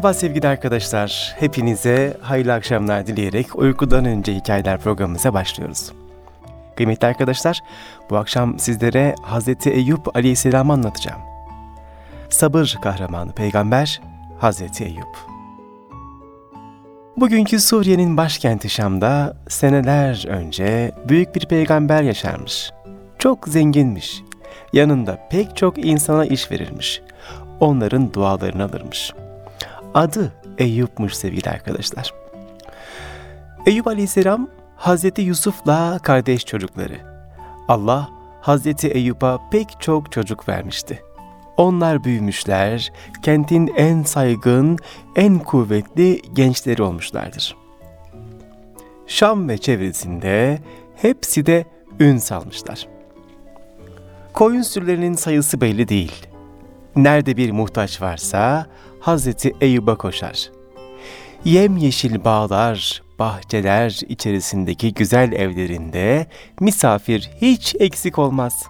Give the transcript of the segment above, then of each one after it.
Merhaba sevgili arkadaşlar. Hepinize hayırlı akşamlar dileyerek Uykudan Önce Hikayeler programımıza başlıyoruz. Kıymetli arkadaşlar, bu akşam sizlere Hazreti Eyüp Aleyhisselam'ı anlatacağım. Sabır kahramanı peygamber Hazreti Eyüp. Bugünkü Suriye'nin başkenti Şam'da seneler önce büyük bir peygamber yaşarmış. Çok zenginmiş. Yanında pek çok insana iş verirmiş. Onların dualarını alırmış. Adı Eyüp'muş sevgili arkadaşlar. Eyüp Aleyhisselam, Hazreti Yusuf'la kardeş çocukları. Allah, Hazreti Eyüp'a pek çok çocuk vermişti. Onlar büyümüşler, kentin en saygın, en kuvvetli gençleri olmuşlardır. Şam ve çevresinde hepsi de ün salmışlar. Koyun sürülerinin sayısı belli değil. Nerede bir muhtaç varsa Hazreti Eyüp'e koşar. Yemyeşil bağlar, bahçeler içerisindeki güzel evlerinde misafir hiç eksik olmaz.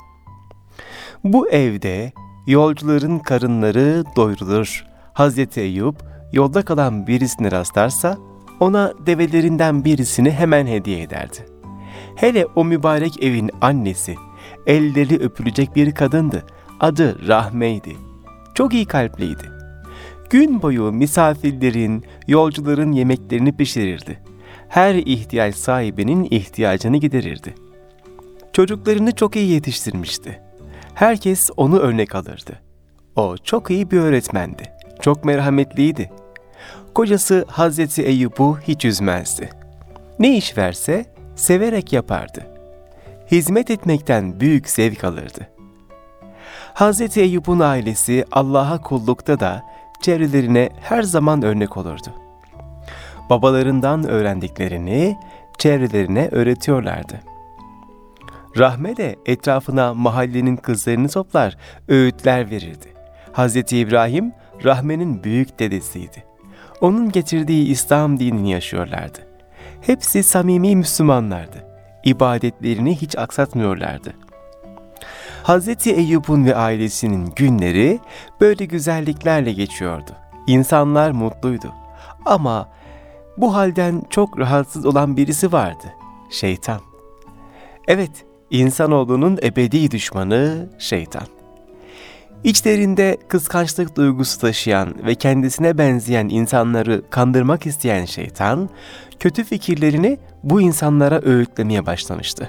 Bu evde yolcuların karınları doyurulur. Hazreti Eyüp yolda kalan birisine rastlarsa ona develerinden birisini hemen hediye ederdi. Hele o mübarek evin annesi, elleri öpülecek bir kadındı. Adı Rahme'ydi. Çok iyi kalpliydi. Gün boyu misafirlerin, yolcuların yemeklerini pişirirdi. Her ihtiyaç sahibinin ihtiyacını giderirdi. Çocuklarını çok iyi yetiştirmişti. Herkes onu örnek alırdı. O çok iyi bir öğretmendi. Çok merhametliydi. Kocası Hazreti Eyüp'ü hiç üzmezdi. Ne iş verse severek yapardı. Hizmet etmekten büyük zevk alırdı. Hazreti Eyüp'ün ailesi Allah'a kullukta da çevrelerine her zaman örnek olurdu. Babalarından öğrendiklerini çevrelerine öğretiyorlardı. Rahme de etrafına mahallenin kızlarını toplar, öğütler verirdi. Hazreti İbrahim, Rahme'nin büyük dedesiydi. Onun getirdiği İslam dinini yaşıyorlardı. Hepsi samimi Müslümanlardı. İbadetlerini hiç aksatmıyorlardı. Hazreti Eyüp'ün ve ailesinin günleri böyle güzelliklerle geçiyordu. İnsanlar mutluydu. Ama bu halden çok rahatsız olan birisi vardı. Şeytan. Evet, insanoğlunun ebedi düşmanı şeytan. İçlerinde kıskançlık duygusu taşıyan ve kendisine benzeyen insanları kandırmak isteyen şeytan, kötü fikirlerini bu insanlara öğütlemeye başlamıştı.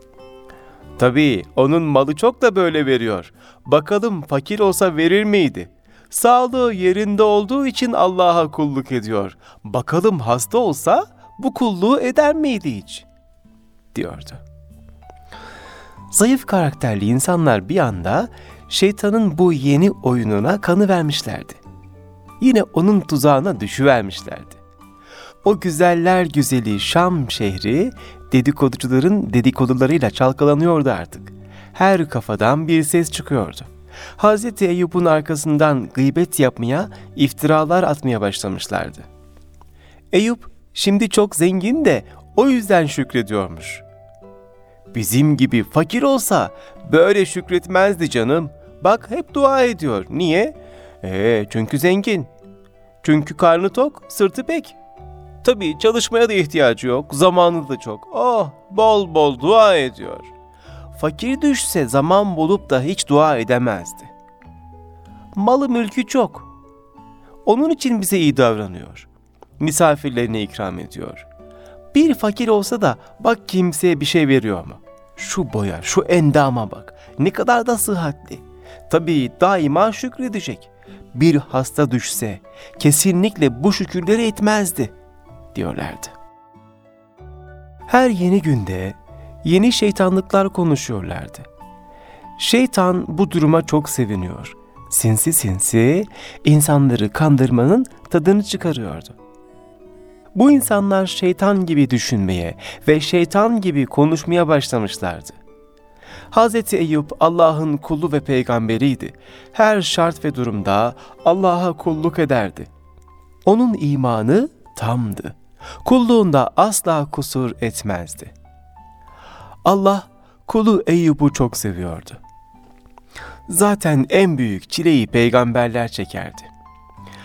Tabii onun malı çok da böyle veriyor. Bakalım fakir olsa verir miydi? Sağlığı yerinde olduğu için Allah'a kulluk ediyor. Bakalım hasta olsa bu kulluğu eder miydi hiç? Diyordu. Zayıf karakterli insanlar bir anda şeytanın bu yeni oyununa kanıvermişlerdi. Yine onun tuzağına düşüvermişlerdi. O güzeller güzeli Şam şehri dedikoducuların dedikodularıyla çalkalanıyordu artık. Her kafadan bir ses çıkıyordu. Hazreti Eyüp'ün arkasından gıybet yapmaya, iftiralar atmaya başlamışlardı. Eyüp şimdi çok zengin de o yüzden şükrediyormuş. Bizim gibi fakir olsa böyle şükretmezdi canım. Bak hep dua ediyor. Niye? Çünkü zengin. Çünkü karnı tok, sırtı pek. Tabii çalışmaya da ihtiyacı yok, zamanı da çok. Bol bol dua ediyor. Fakir düşse zaman bulup da hiç dua edemezdi. Malı mülkü çok. Onun için bize iyi davranıyor. Misafirlerine ikram ediyor. Bir fakir olsa da bak kimseye bir şey veriyor mu? Şu boya, şu endama bak. Ne kadar da sıhhatli. Tabii daima şükredecek. Bir hasta düşse kesinlikle bu şükürleri etmezdi diyorlardı. Her yeni günde yeni şeytanlıklar konuşuyorlardı. Şeytan bu duruma çok seviniyor. Sinsi sinsi insanları kandırmanın tadını çıkarıyordu. Bu insanlar şeytan gibi düşünmeye ve şeytan gibi konuşmaya başlamışlardı. Hazreti Eyüp Allah'ın kulu ve peygamberiydi. Her şart ve durumda Allah'a kulluk ederdi. Onun imanı tamdı. Kulluğunda asla kusur etmezdi. Allah kulu Eyüp'ü çok seviyordu. Zaten en büyük çileyi peygamberler çekerdi.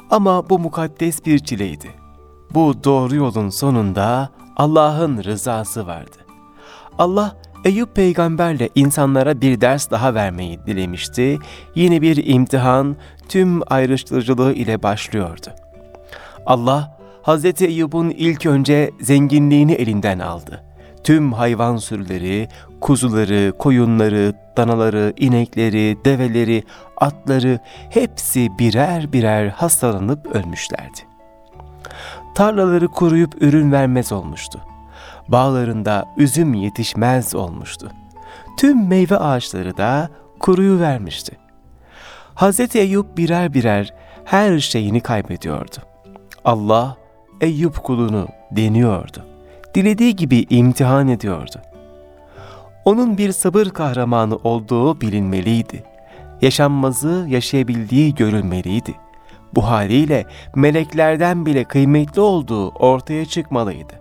Ama bu mukaddes bir çileydi. Bu doğru yolun sonunda Allah'ın rızası vardı. Allah Eyüp peygamberle insanlara bir ders daha vermeyi dilemişti. Yeni bir imtihan tüm ayrıştırıcılığı ile başlıyordu. Allah Hazreti Eyüp'ün ilk önce zenginliğini elinden aldı. Tüm hayvan sürüleri, kuzuları, koyunları, danaları, inekleri, develeri, atları hepsi birer birer hastalanıp ölmüşlerdi. Tarlaları kuruyup ürün vermez olmuştu. Bağlarında üzüm yetişmez olmuştu. Tüm meyve ağaçları da kuruyuvermişti. Hazreti Eyüp birer birer her şeyini kaybediyordu. Allah Eyüp kulunu deniyordu. Dilediği gibi imtihan ediyordu. Onun bir sabır kahramanı olduğu bilinmeliydi. Yaşanmazı yaşayabildiği görülmeliydi. Bu haliyle meleklerden bile kıymetli olduğu ortaya çıkmalıydı.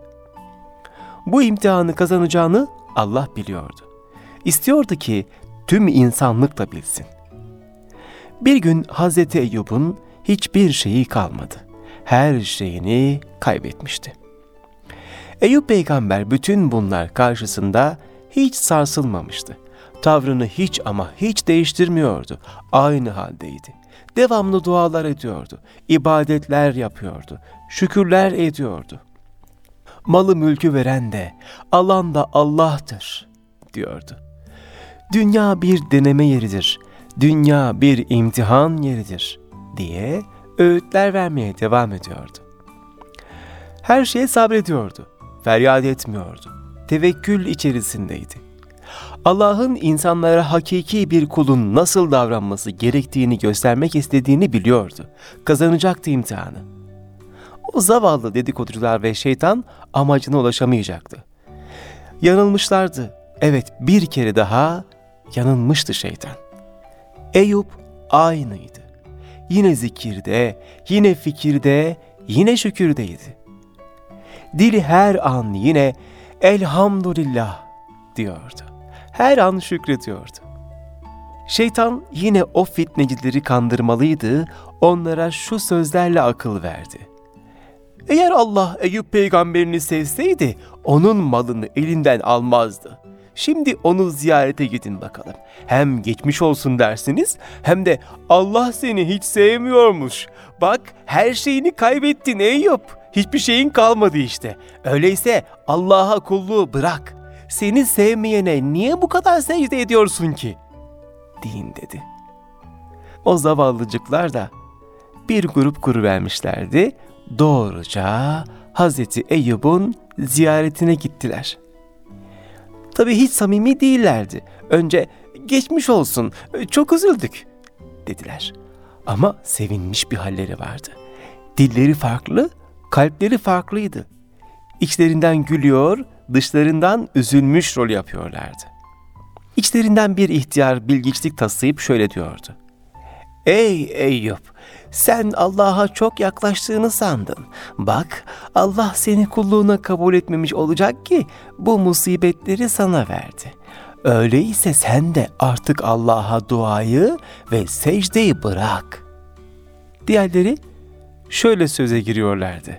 Bu imtihanı kazanacağını Allah biliyordu. İstiyordu ki tüm insanlık da bilsin. Bir gün Hazreti Eyyub'un hiçbir şeyi kalmadı. Her şeyini kaybetmişti. Eyüp peygamber bütün bunlar karşısında hiç sarsılmamıştı. Tavrını hiç ama hiç değiştirmiyordu. Aynı haldeydi. Devamlı dualar ediyordu. İbadetler yapıyordu. Şükürler ediyordu. Malı mülkü veren de, alan da Allah'tır diyordu. Dünya bir deneme yeridir. Dünya bir imtihan yeridir diye öğütler vermeye devam ediyordu. Her şeye sabrediyordu. Feryat etmiyordu. Tevekkül içerisindeydi. Allah'ın insanlara hakiki bir kulun nasıl davranması gerektiğini göstermek istediğini biliyordu. Kazanacaktı imtihanı. O zavallı dedikoducular ve şeytan amacına ulaşamayacaktı. Yanılmışlardı. Evet, bir kere daha yanılmıştı şeytan. Eyüp aynıydı. Yine zikirde, yine fikirde, yine şükürdeydi. Dili her an yine elhamdülillah diyordu. Her an şükrediyordu. Şeytan yine o fitnecileri kandırmalıydı, onlara şu sözlerle akıl verdi. Eğer Allah Eyüp peygamberini sevseydi, onun malını elinden almazdı. Şimdi onu ziyarete gidin bakalım. Hem geçmiş olsun dersiniz, hem de Allah seni hiç sevmiyormuş. Bak, her şeyini kaybettin Eyüp. Hiçbir şeyin kalmadı işte. Öyleyse Allah'a kulluğu bırak. Seni sevmeyene niye bu kadar secde ediyorsun ki? Deyin dedi. O zavallıcıklar da bir grup kuruvermişlerdi. Doğruca Hazreti Eyyub'un ziyaretine gittiler. Tabii hiç samimi değillerdi. Önce geçmiş olsun, çok üzüldük dediler. Ama sevinmiş bir halleri vardı. Dilleri farklı, kalpleri farklıydı. İçlerinden gülüyor, dışlarından üzülmüş rol yapıyorlardı. İçlerinden bir ihtiyar bilgiçlik taslayıp şöyle diyordu. Ey Eyüp, sen Allah'a çok yaklaştığını sandın. Bak, Allah seni kulluğuna kabul etmemiş olacak ki bu musibetleri sana verdi. Öyleyse sen de artık Allah'a duayı ve secdeyi bırak. Diğerleri şöyle söze giriyorlardı.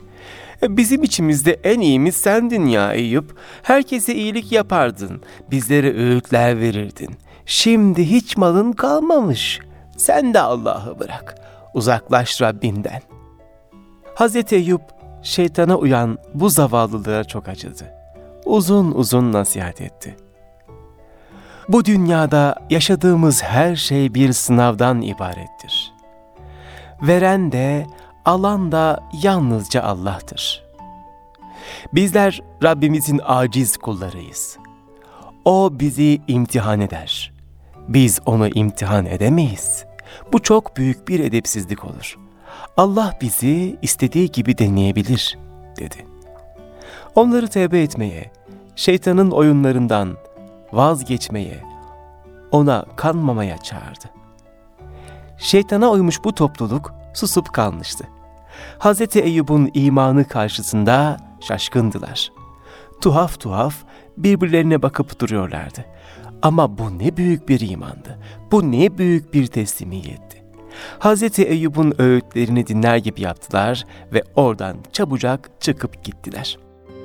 Bizim içimizde en iyimiz sendin ya Eyüp. Herkese iyilik yapardın, bizlere öğütler verirdin. Şimdi hiç malın kalmamış. Sen de Allah'ı bırak, uzaklaş Rabbinden. Hazreti Eyüp şeytana uyan bu zavallılığa çok acıdı. Uzun uzun nasihat etti. Bu dünyada yaşadığımız her şey bir sınavdan ibarettir. Veren de, alan da yalnızca Allah'tır. Bizler Rabbimizin aciz kullarıyız. O bizi imtihan eder. Biz onu imtihan edemeyiz. Bu çok büyük bir edepsizlik olur. Allah bizi istediği gibi deneyebilir, dedi. Onları tevbe etmeye, şeytanın oyunlarından vazgeçmeye, ona kanmamaya çağırdı. Şeytana uymuş bu topluluk susup kalmıştı. Hazreti Eyyub'un imanı karşısında şaşkındılar. Tuhaf tuhaf birbirlerine bakıp duruyorlardı. Ama bu ne büyük bir imandı. Bu ne büyük bir teslimiyetti. Hazreti Eyyub'un öğütlerini dinler gibi yaptılar ve oradan çabucak çıkıp gittiler.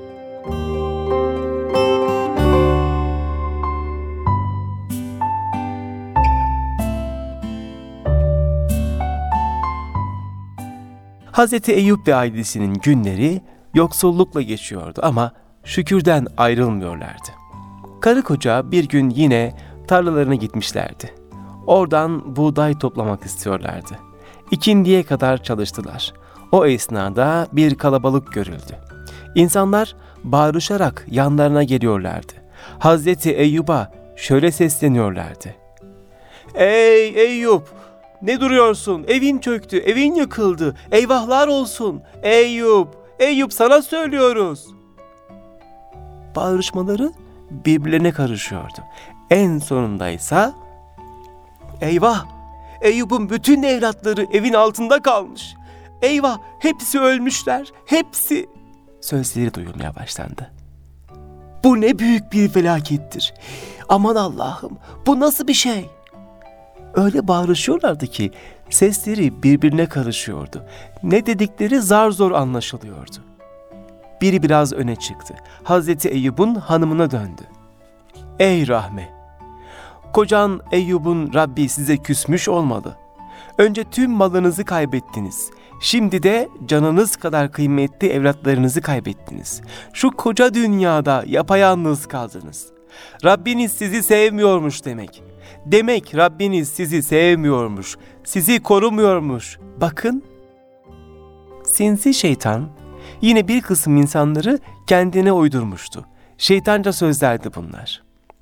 Hazreti Eyyub ve ailesinin günleri yoksullukla geçiyordu ama şükürden ayrılmıyorlardı. Karı koca bir gün yine tarlalarına gitmişlerdi. Oradan buğday toplamak istiyorlardı. İkindiye kadar çalıştılar. O esnada bir kalabalık görüldü. İnsanlar bağırışarak yanlarına geliyorlardı. Hazreti Eyyub'a şöyle sesleniyorlardı. "Ey Eyyub! Ne duruyorsun? Evin çöktü, evin yıkıldı. Eyvahlar olsun. Eyyub, Eyyub sana söylüyoruz." Bağırışmaları birbirlerine karışıyordu. En sonundaysa, "Eyvah! Eyyub'un bütün evlatları evin altında kalmış. Eyvah! Hepsi ölmüşler, hepsi!" sözleri duyulmaya başlandı. "Bu ne büyük bir felakettir. Aman Allah'ım, bu nasıl bir şey?" Öyle bağırışıyorlardı ki sesleri birbirine karışıyordu. Ne dedikleri zar zor anlaşılıyordu. Biri biraz öne çıktı. Hazreti Eyyub'un hanımına döndü. "Ey Rahme! Kocan Eyyub'un Rabbi size küsmüş olmalı. Önce tüm malınızı kaybettiniz. Şimdi de canınız kadar kıymetli evlatlarınızı kaybettiniz. Şu koca dünyada yapayalnız kaldınız. Rabbiniz sizi sevmiyormuş demek. Demek Rabbiniz sizi sevmiyormuş, sizi korumuyormuş. Bakın." Sinsi şeytan yine bir kısım insanları kendine uydurmuştu. Şeytanca sözlerdi bunlar.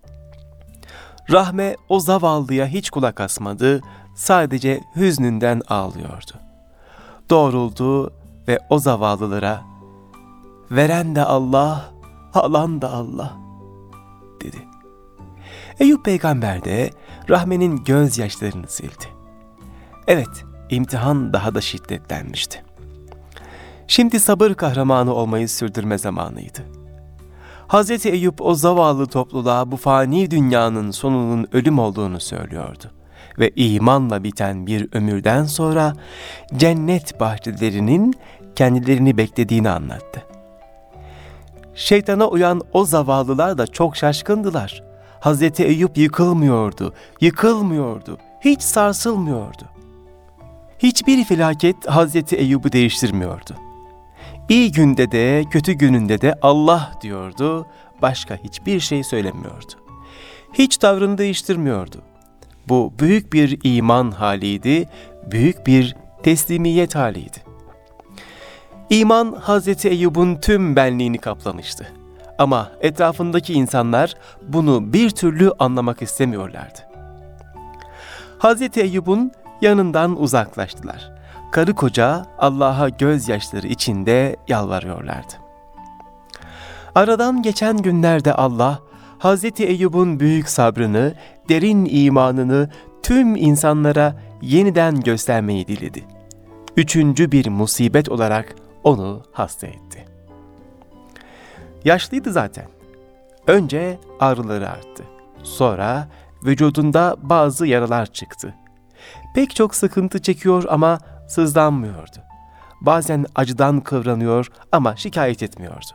Rahme o zavallıya hiç kulak asmadı, sadece hüznünden ağlıyordu. Doğruldu ve o zavallılara "Veren de Allah, alan da Allah," dedi. Eyyub peygamber de Rahme'nin gözyaşlarını sildi. Evet, imtihan daha da şiddetlenmişti. Şimdi sabır kahramanı olmayı sürdürme zamanıydı. Hazreti Eyyub o zavallı topluluğa bu fani dünyanın sonunun ölüm olduğunu söylüyordu. Ve imanla biten bir ömürden sonra cennet bahçelerinin kendilerini beklediğini anlattı. Şeytana uyan o zavallılar da çok şaşkındılar. Hazreti Eyyub yıkılmıyordu, hiç sarsılmıyordu. Hiçbir felaket Hazreti Eyyub'u değiştirmiyordu. İyi günde de kötü gününde de Allah diyordu, başka hiçbir şey söylemiyordu. Hiç tavrını değiştirmiyordu. Bu büyük bir iman haliydi, büyük bir teslimiyet haliydi. İman Hazreti Eyyub'un tüm benliğini kaplamıştı. Ama etrafındaki insanlar bunu bir türlü anlamak istemiyorlardı. Hazreti Eyyub'un yanından uzaklaştılar. Karı koca Allah'a gözyaşları içinde yalvarıyorlardı. Aradan geçen günlerde Allah, Hazreti Eyyub'un büyük sabrını, derin imanını tüm insanlara yeniden göstermeyi diledi. Üçüncü bir musibet olarak onu hasta etti. Yaşlıydı zaten. Önce ağrıları arttı. Sonra vücudunda bazı yaralar çıktı. Pek çok sıkıntı çekiyor ama sızlanmıyordu. Bazen acıdan kıvranıyor ama şikayet etmiyordu.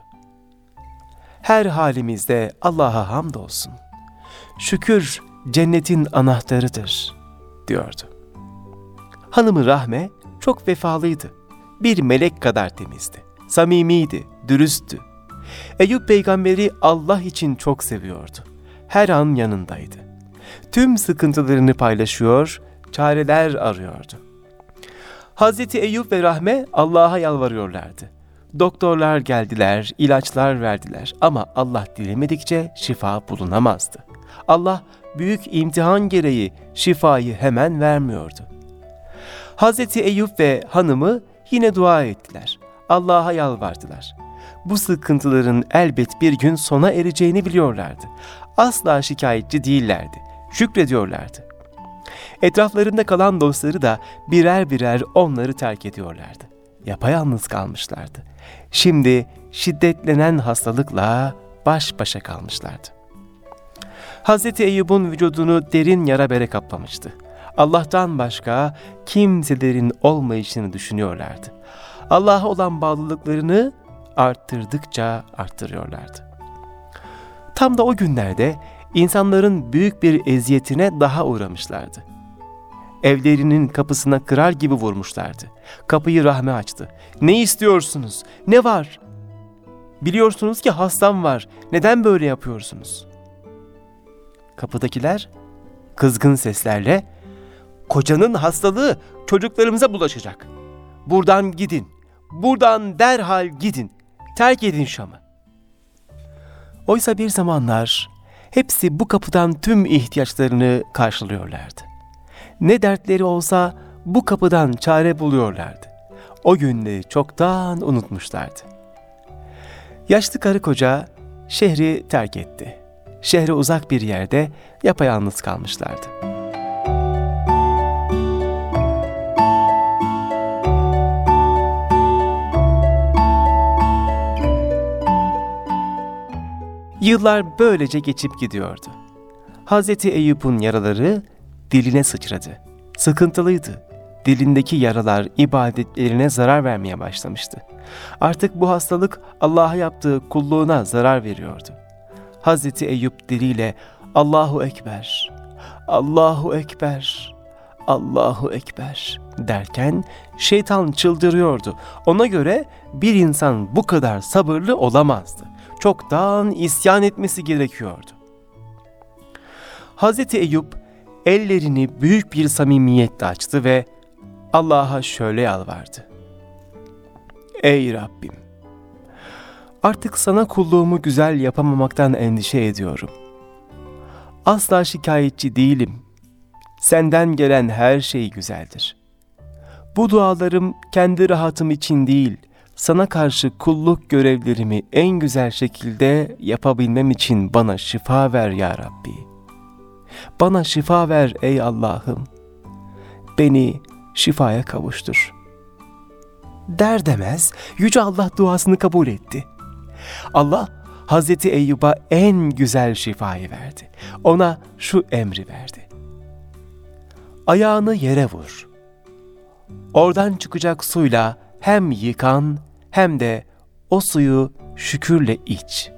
Her halimizde Allah'a hamdolsun. Şükür cennetin anahtarıdır, diyordu. Hanımı Rahme çok vefalıydı. Bir melek kadar temizdi. Samimiydi, dürüsttü. Eyyub peygamberi Allah için çok seviyordu. Her an yanındaydı. Tüm sıkıntılarını paylaşıyor, çareler arıyordu. Hazreti Eyyub ve Rahme Allah'a yalvarıyorlardı. Doktorlar geldiler, ilaçlar verdiler ama Allah dilemedikçe şifa bulunamazdı. Allah büyük imtihan gereği şifayı hemen vermiyordu. Hazreti Eyyub ve hanımı yine dua ettiler. Allah'a yalvardılar. Bu sıkıntıların elbet bir gün sona ereceğini biliyorlardı. Asla şikayetçi değillerdi, şükrediyorlardı. Etraflarında kalan dostları da birer birer onları terk ediyorlardı. Yapayalnız kalmışlardı. Şimdi şiddetlenen hastalıkla baş başa kalmışlardı. Hazreti Eyyub'un vücudunu derin yara bere kaplamıştı. Allah'tan başka kimselerin olmayışını düşünüyorlardı. Allah'a olan bağlılıklarını arttırdıkça arttırıyorlardı. Tam da o günlerde insanların büyük bir eziyetine daha uğramışlardı. Evlerinin kapısına kırar gibi vurmuşlardı. Kapıyı Rahme açtı. "Ne istiyorsunuz? Ne var? Biliyorsunuz ki hastam var. Neden böyle yapıyorsunuz?" Kapıdakiler kızgın seslerle, "Kocanın hastalığı çocuklarımıza bulaşacak. Buradan gidin. Buradan derhal gidin. Terk edin Şam'ı." Oysa bir zamanlar hepsi bu kapıdan tüm ihtiyaçlarını karşılıyorlardı. Ne dertleri olsa bu kapıdan çare buluyorlardı. O günleri çoktan unutmuşlardı. Yaşlı karı koca şehri terk etti. Şehre uzak bir yerde yapayalnız kalmışlardı. Yıllar böylece geçip gidiyordu. Hazreti Eyyub'un yaraları diline sıçradı. Sıkıntılıydı. Dilindeki yaralar ibadetlerine zarar vermeye başlamıştı. Artık bu hastalık Allah'a yaptığı kulluğuna zarar veriyordu. Hazreti Eyyub diliyle "Allahu Ekber, Allahu Ekber, Allahu Ekber" derken şeytan çıldırıyordu. Ona göre bir insan bu kadar sabırlı olamazdı. Çoktan isyan etmesi gerekiyordu. Hazreti Eyyub ellerini büyük bir samimiyetle açtı ve Allah'a şöyle yalvardı: "Ey Rabbim, artık sana kulluğumu güzel yapamamaktan endişe ediyorum. Asla şikayetçi değilim. Senden gelen her şey güzeldir. Bu dualarım kendi rahatım için değil, sana karşı kulluk görevlerimi en güzel şekilde yapabilmem için bana şifa ver ya Rabbi. Bana şifa ver ey Allah'ım. Beni şifaya kavuştur." Der demez Yüce Allah duasını kabul etti. Allah Hazreti Eyyub'a en güzel şifayı verdi. Ona şu emri verdi: "Ayağını yere vur. Oradan çıkacak suyla hem yıkan hem de o suyu şükürle iç."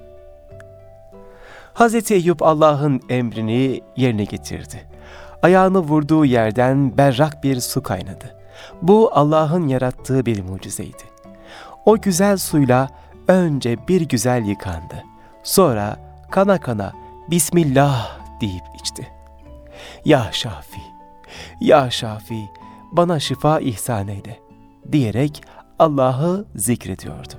Hazreti Eyyub Allah'ın emrini yerine getirdi. Ayağını vurduğu yerden berrak bir su kaynadı. Bu Allah'ın yarattığı bir mucizeydi. O güzel suyla önce bir güzel yıkandı. Sonra kana kana Bismillah deyip içti. "Ya Şafi, Ya Şafi, bana şifa ihsan eyle" diyerek Allah'ı zikrediyordu.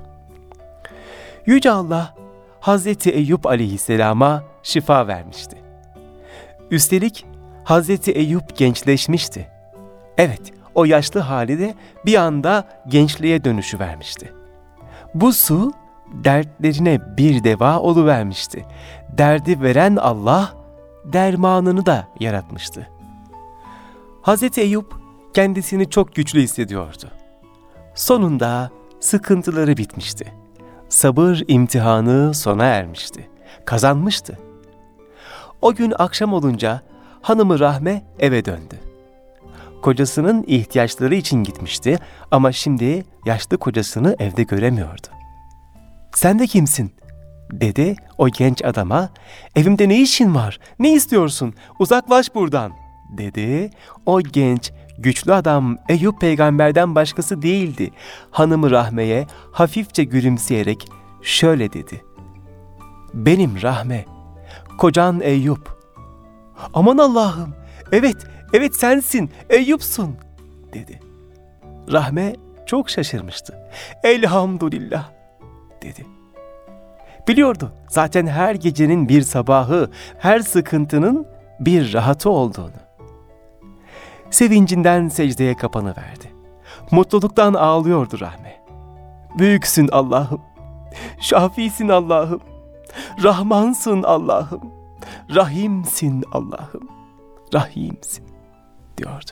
Yüce Allah Hazreti Eyyub aleyhisselama şifa vermişti. Üstelik Hazreti Eyyub gençleşmişti. Evet, o yaşlı hali de bir anda gençliğe dönüşü vermişti. Bu su dertlerine bir deva oluvermişti. Derdi veren Allah dermanını da yaratmıştı. Hazreti Eyyub kendisini çok güçlü hissediyordu. Sonunda sıkıntıları bitmişti. Sabır imtihanı sona ermişti. Kazanmıştı. O gün akşam olunca hanımı Rahme eve döndü. Kocasının ihtiyaçları için gitmişti ama şimdi yaşlı kocasını evde göremiyordu. "Sen de kimsin?" dedi o genç adama. "Evimde ne işin var? Ne istiyorsun? Uzaklaş buradan." dedi. O genç, güçlü adam Eyyub peygamberden başkası değildi. Hanımı Rahme'ye hafifçe gülümseyerek şöyle dedi: "Benim Rahme, kocan Eyyub." "Aman Allah'ım, evet sensin, Eyyub'sun," dedi. Rahme çok şaşırmıştı. "Elhamdülillah," dedi. Biliyordu zaten her gecenin bir sabahı, her sıkıntının bir rahatı olduğunu. Sevincinden secdeye kapanıverdi. Mutluluktan ağlıyordu Rahme. "Büyüksün Allah'ım, Şafisin Allah'ım, Rahmansın Allah'ım, Rahimsin Allah'ım, Rahimsin," diyordu.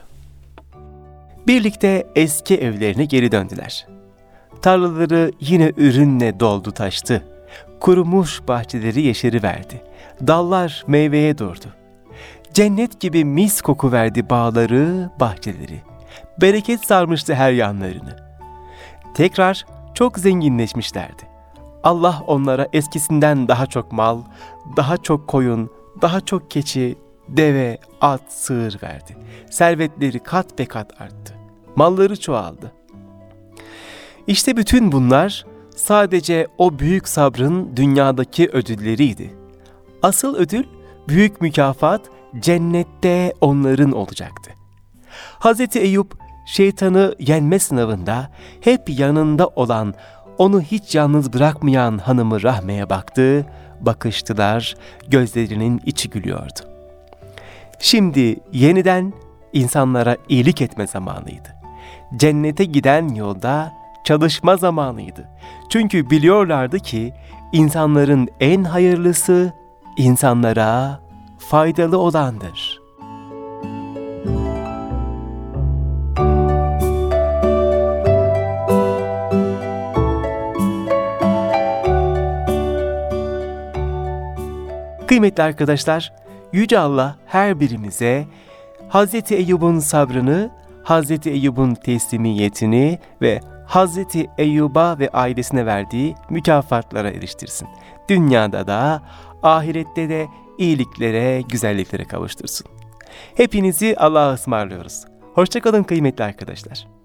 Birlikte eski evlerine geri döndüler. Tarlaları yine ürünle doldu taştı. Kurumuş bahçeleri yeşeriverdi. Dallar meyveye durdu. Cennet gibi mis koku verdi bağları, bahçeleri. Bereket sarmıştı her yanlarını. Tekrar çok zenginleşmişlerdi. Allah onlara eskisinden daha çok mal, daha çok koyun, daha çok keçi, deve, at, sığır verdi. Servetleri kat be kat arttı. Malları çoğaldı. İşte bütün bunlar sadece o büyük sabrın dünyadaki ödülleriydi. Asıl ödül, büyük mükafat cennette onların olacaktı. Hz. Eyüp, şeytanı yenme sınavında hep yanında olan, onu hiç yalnız bırakmayan hanımı Rahme'ye baktı, bakıştılar, gözlerinin içi gülüyordu. Şimdi yeniden insanlara iyilik etme zamanıydı. Cennete giden yolda çalışma zamanıydı. Çünkü biliyorlardı ki insanların en hayırlısı insanlara faydalı olandır. Kıymetli arkadaşlar, Yüce Allah her birimize Hz. Eyyub'un sabrını, Hz. Eyyub'un teslimiyetini ve Hz. Eyyub'a ve ailesine verdiği mükafatlara eriştirsin. Dünyada da, ahirette de iyiliklere, güzelliklere kavuştursun. Hepinizi Allah'a ısmarlıyoruz. Hoşça kalın kıymetli arkadaşlar.